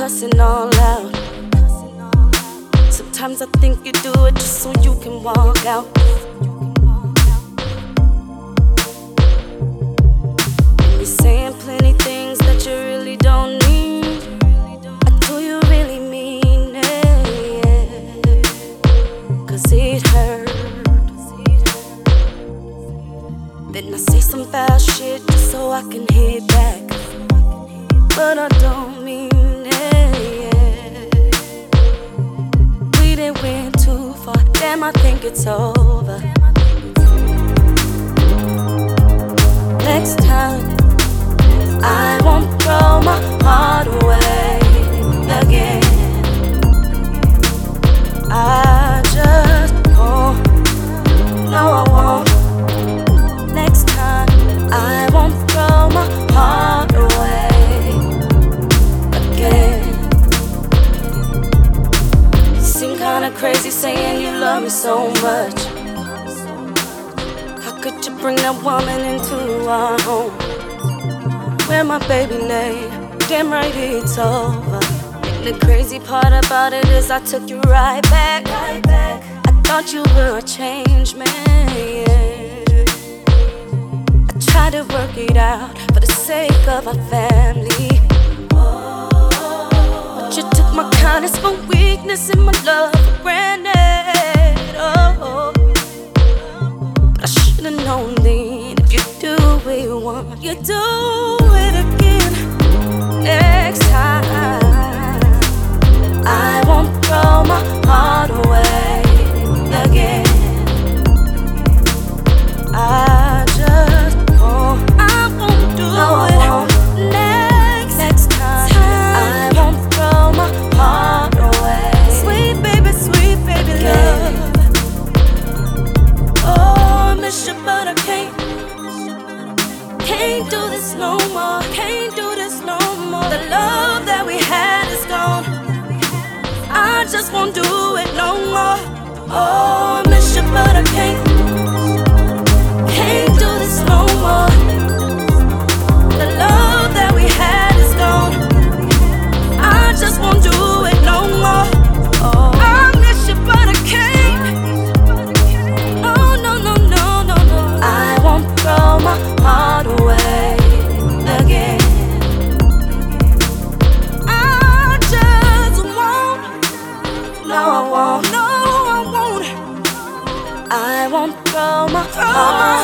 cussing all out. Sometimes I think you do it just so you can walk out. You're saying plenty things that you really don't need. But do you really mean it? 'Cause it hurt. Then I say some foul shit just so I can hit back, but I don't mean it. We done went too far, damn, I think it's over. Next time, I won't throw my heart away again. I just won't, no I won't. Next time, I won't throw my heart away again. You seem kinda crazy saying you love me so much. How could you bring that woman into our home? Where my baby lay, damn right it's over. And the crazy part about it is I took you right back. I thought you were a changed man, yeah. Try to work it out for the sake of our family. But you took my kindness for weakness and my love for granted. But I should've known then, if you do it once, you do it again. Next time, I won't throw my heart away again. I just I won't do it. Next time, I won't throw my heart away. Sweet baby love. Oh, I miss you, but I can't do this no more. Can't do this no more. The love that we had is gone. I just won't do it no more. Oh, I miss you, but I can't do this no more. The love that we had is gone. I just won't do it no more. Oh, I miss you, but I can't. Oh, no, no, no, no, no. I won't throw my heart away again. I just won't. No, I won't. No, I won't. I won't throw my heart